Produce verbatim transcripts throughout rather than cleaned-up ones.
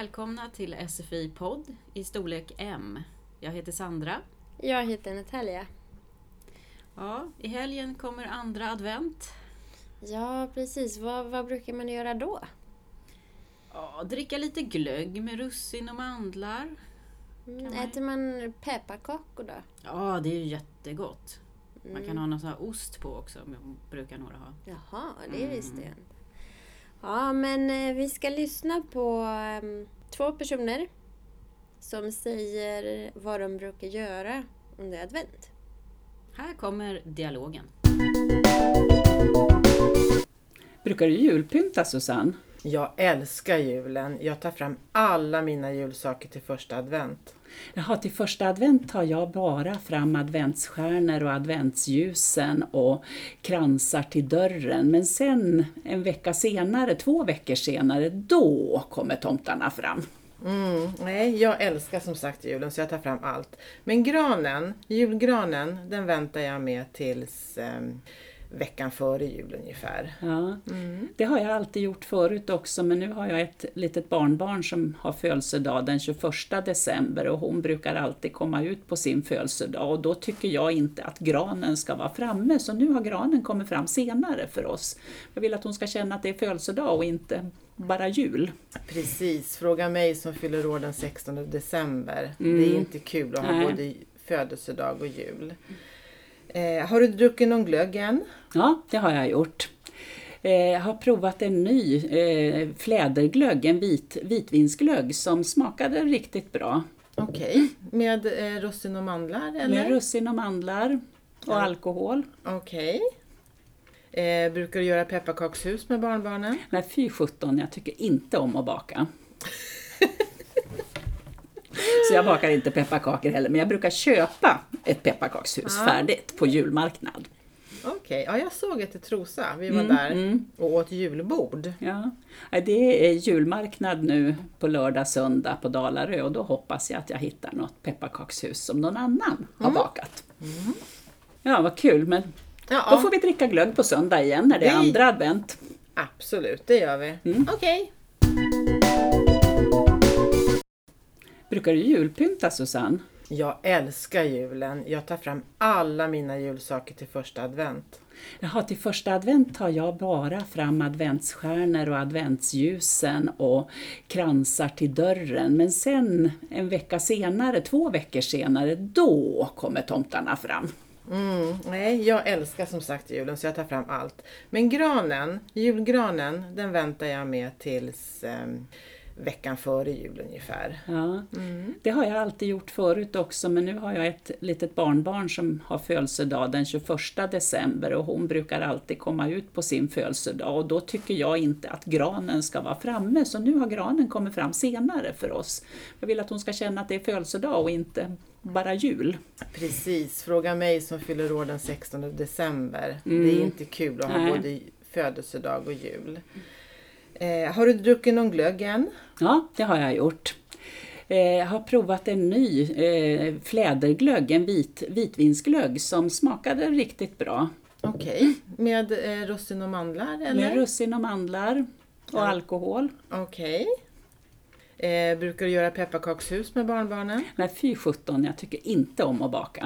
Välkomna till S F I-podd i storlek M. Jag heter Sandra. Jag heter Natalia. Ja, i helgen kommer andra advent. Ja, precis. Vad, vad brukar man göra då? Ja, dricka lite glögg med russin och mandlar. Mm, man... Äter man pepparkakor då? Ja, det är ju jättegott. Mm. Man kan ha någon sån här ost på också, brukar några ha. Jaha, det Mm. visste jag inte. Ja, men eh, vi ska lyssna på um, två personer som säger vad de brukar göra under advent. Här kommer dialogen. Brukar du julpynta, Susanne? Jag älskar julen. Jag tar fram alla mina julsaker till första advent. Jaha, till första advent tar jag bara fram adventsstjärnor och adventsljusen och kransar till dörren. Men sen en vecka senare, två veckor senare, då kommer tomtarna fram. Mm, nej, jag älskar som sagt julen så jag tar fram allt. Men granen, julgranen, den väntar jag med tills eh, veckan före jul ungefär. Ja, Mm. det har jag alltid gjort förut också, men nu har jag ett litet barnbarn som har födelsedag den tjugoförsta december och hon brukar alltid komma ut på sin födelsedag och då tycker jag inte att granen ska vara framme, så nu har granen kommit fram senare för oss. Jag vill att hon ska känna att det är födelsedag och inte bara jul. Precis, fråga mig som fyller år den sextonde december. Mm. Det är inte kul att ha Nej. både födelsedag och jul. Eh, har du druckit någon glögg än? Ja, det har jag gjort. Eh, Jag har provat en ny eh, fläderglögg, en vit, vitvinsglögg som smakade riktigt bra. Okej, med eh, russin och mandlar eller? Med russin och mandlar och Ja. alkohol. Okej. Eh, brukar du göra pepparkakshus med barnbarnen? Nej, fy sjutton, jag tycker inte om att baka. Så jag bakar inte pepparkakor heller, men jag brukar köpa ett pepparkakshus Ja. färdigt på julmarknad. Okej, ja, jag såg ett i Trosa. Vi var Mm, där mm. och åt julbord. Ja. Det är julmarknad nu på lördag, söndag på Dalarö och då hoppas jag att jag hittar något pepparkakshus som någon annan har Mm. bakat. Ja, vad kul, men Ja, då får vi dricka glögg på söndag igen när det är Nej. andra advent. absolut, det gör vi. Mm. Okej. Brukar du julpynta, Susanne? Jag älskar julen. Jag tar fram alla mina julsaker till första advent. Jaha, till första advent tar jag bara fram adventsstjärnor och adventsljusen och kransar till dörren. Men sen en vecka senare, två veckor senare, då kommer tomtarna fram. Mm, nej, jag älskar som sagt julen så jag tar fram allt. Men granen, julgranen, den väntar jag med tills eh, veckan före jul ungefär. Ja, Mm. det har jag alltid gjort förut också, men nu har jag ett litet barnbarn som har födelsedag den tjugoförsta december och hon brukar alltid komma ut på sin födelsedag och då tycker jag inte att granen ska vara framme, så nu har granen kommit fram senare för oss. Jag vill att hon ska känna att det är födelsedag och inte bara jul. Precis, fråga mig som fyller år den sextonde december. Mm. Det är inte kul att ha Nej. både födelsedag och jul. Eh, har du druckit någon glögg än? Ja, det har jag gjort. Eh, Jag har provat en ny eh, fläderglögg, en vit, vitvinsglögg som smakade riktigt bra. Okej, med eh, russin och mandlar eller? Med russin och mandlar och Ja. alkohol. Okej. Eh, brukar du göra pepparkakshus med barnbarnen? Nej, fy sjutton, jag tycker inte om att baka.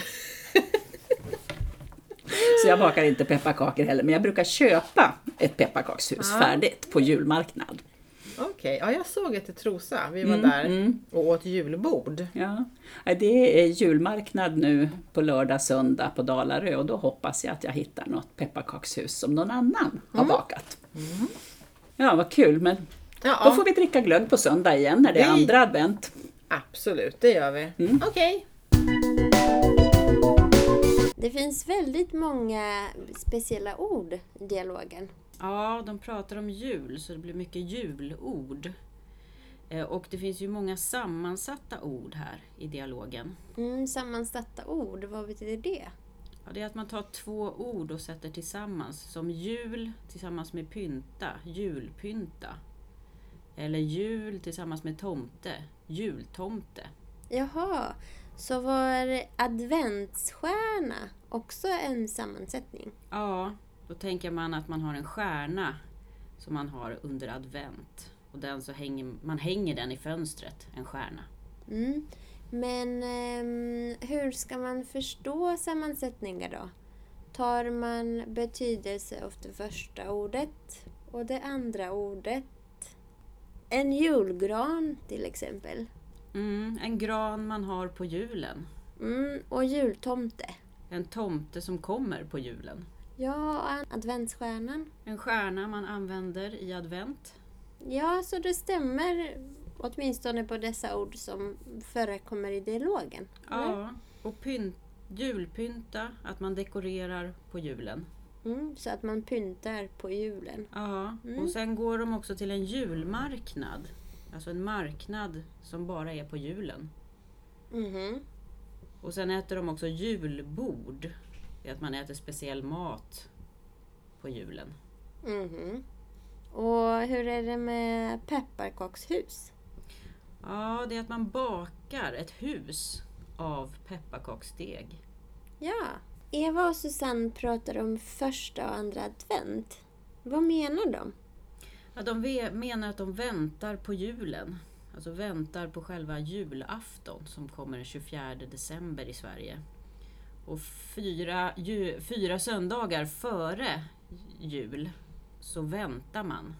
Så jag bakar inte pepparkakor heller, men jag brukar köpa ett pepparkakshus Ja. färdigt på julmarknad. Okej, ja, jag såg ett i Trosa. Vi var Mm, där mm. och åt julbord. Ja. Det är julmarknad nu på lördag, söndag på Dalarö och då hoppas jag att jag hittar något pepparkakshus som någon annan har bakat. Ja, vad kul, men Ja, då får vi dricka glögg på söndag igen när det är Nej. andra advent. absolut, det gör vi. Mm. Okej. Det finns väldigt många speciella ord i dialogen. Ja, de pratar om jul så det blir mycket julord. Eh, Och det finns ju många sammansatta ord här i dialogen. Mm, sammansatta ord, vad betyder det? Ja, det är att man tar två ord och sätter tillsammans. Som jul tillsammans med pynta, julpynta. Eller jul tillsammans med tomte, jultomte. Jaha, så var adventsstjärna också en sammansättning? Ja, då tänker man att man har en stjärna som man har under advent. Och den så hänger, man hänger den i fönstret, en stjärna. Mm. Men ehm, hur ska man förstå sammansättningar då? Tar man betydelse av det första ordet och det andra ordet? En julgran till exempel. Mm, en gran man har på julen. Mm, och jultomte. En tomte som kommer på julen. Ja, adventsstjärnan. En stjärna man använder i advent. Ja, så det stämmer åtminstone på dessa ord som förekommer i dialogen. eller? Ja, och pynt, julpynta, att man dekorerar på julen. Mm, så att man pyntar på julen. Ja, Mm. och sen går de också till en julmarknad. Alltså en marknad som bara är på julen. Mhm. Och sen äter de också julbord. Det är att man äter speciell mat på julen. Mhm. Och hur är det med pepparkakshus? Ja, det är att man bakar ett hus av pepparkaksdeg. Ja. Eva och Susanne pratar om första och andra advent. Vad menar de? Ja, de ve- menar att de väntar på julen. Alltså väntar på själva julafton som kommer den tjugofjärde december i Sverige. Och fyra, ju, fyra söndagar före jul så väntar man.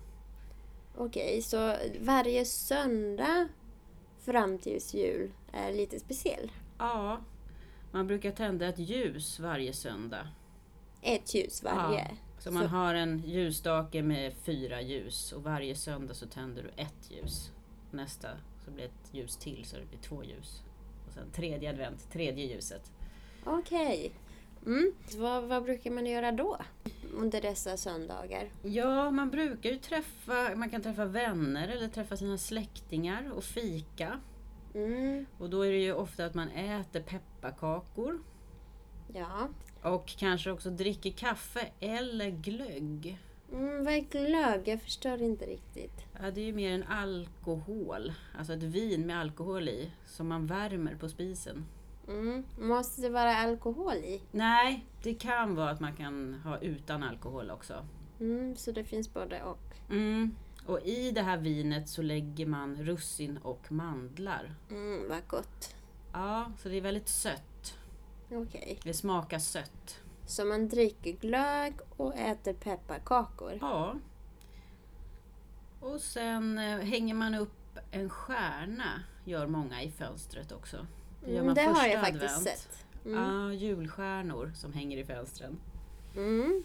Okej, så varje söndag fram tills jul är lite speciell. Ja, man brukar tända ett ljus varje söndag. Ett ljus varje. Ja, så man har en ljusstake med fyra ljus och varje söndag så tänder du ett ljus. Nästa så blir ett ljus till så det blir två ljus. Och sen tredje advent, tredje ljuset. Okej. Mm. Vad, vad brukar man göra då under dessa söndagar? Ja, man brukar ju träffa, man kan träffa vänner eller träffa sina släktingar och fika. Mm. Och då är det ju ofta att man äter pepparkakor. Ja. Och kanske också dricker kaffe eller glögg. Mm, vad är glögg? Jag förstår inte riktigt. Ja, det är ju mer en alkohol. Alltså ett vin med alkohol i. Som man värmer på spisen. Mm. Måste det vara alkohol i? Nej, det kan vara att man kan ha utan alkohol också. Mm, så det finns både och. Mm. Och i det här vinet så lägger man russin och mandlar. Mm, vad gott. Ja, så det är väldigt sött. Okej. Det smakar sött. Så man dricker glögg och äter pepparkakor. Ja. Och sen eh, hänger man upp en stjärna. Gör många i fönstret också. Det gör Mm, man det har första jag faktiskt advent. sett. Mm. Ja, julstjärnor som hänger i fönstren. Mm.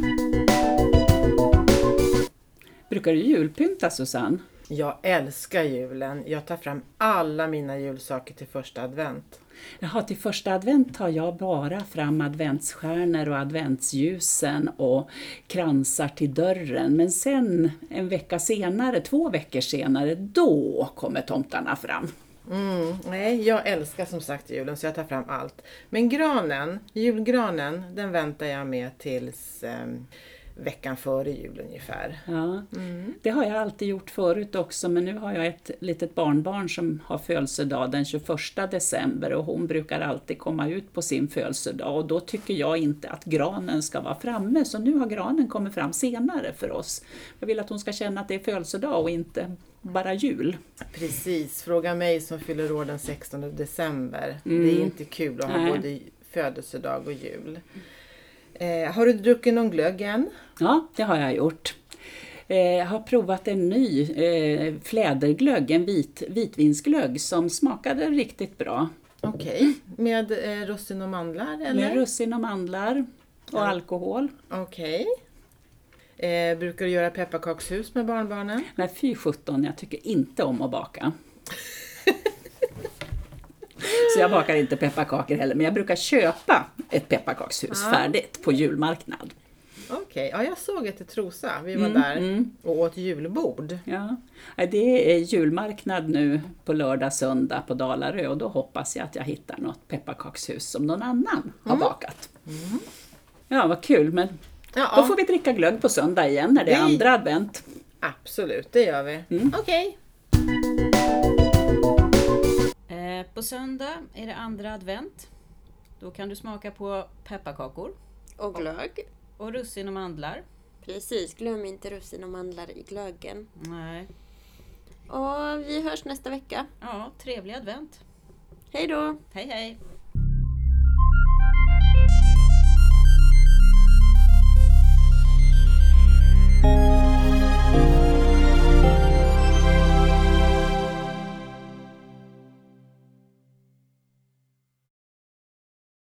Brukar du julpynta, Susanne? Jag älskar julen. Jag tar fram alla mina julsaker till första advent. Jaha, till första advent tar jag bara fram adventsstjärnor och adventsljusen och kransar till dörren. Men sen en vecka senare, två veckor senare, då kommer tomtarna fram. Mm, nej, jag älskar som sagt julen så jag tar fram allt. Men granen, julgranen, den väntar jag med tills eh, veckan före jul ungefär. Ja, det har jag alltid gjort förut också, men nu har jag ett litet barnbarn som har födelsedag den tjugoförsta december och hon brukar alltid komma ut på sin födelsedag och då tycker jag inte att granen ska vara framme, så nu har granen kommit fram senare för oss. Jag vill att hon ska känna att det är födelsedag och inte bara jul. Precis, fråga mig som fyller år den sextonde december. Mm. Det är inte kul att ha Nej. både födelsedag och jul. Eh, har du druckit någon glögg än? Ja, det har jag gjort. Eh, Jag har provat en ny eh, fläderglögg, en vit, vitvinsglögg som smakade riktigt bra. Okej, med eh, russin och mandlar eller? Med russin och mandlar och Ja. alkohol. Okej. Eh, brukar du göra pepparkakshus med barnbarnen? Nej, fy sjutton, jag tycker inte om att baka. Så jag bakar inte pepparkakor heller, men jag brukar köpa ett pepparkakshus Ja. färdigt på julmarknad. Okej, ja jag såg ett i Trosa. Vi var Mm, där mm. och åt julbord. Ja. Det är julmarknad nu på lördag, söndag på Dalarö och då hoppas jag att jag hittar något pepparkakshus som någon annan har bakat. Ja, vad kul, men Ja, då får vi dricka glögg på söndag igen när det är Nej. andra advent. absolut, det gör vi. Mm. Okej. Eh, på söndag är det andra advent. Då kan du smaka på pepparkakor Och glögg. och russin och mandlar. Precis, glöm inte russin och mandlar i glöggen. Nej. Och vi hörs nästa vecka. Ja, trevlig advent. Hej då! Hej hej!